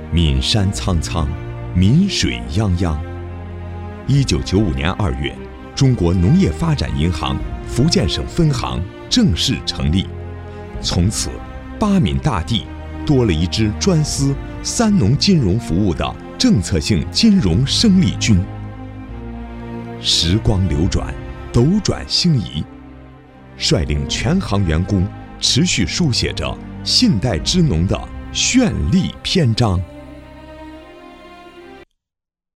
岷山苍苍，岷水泱泱。1995年2月，中国农业发展银行福建省分行正式成立，从此八闽大地多了一支专司三农金融服务的政策性金融生力军。时光流转，斗转星移，率领全行员工持续书写着信代支农的绚丽篇章。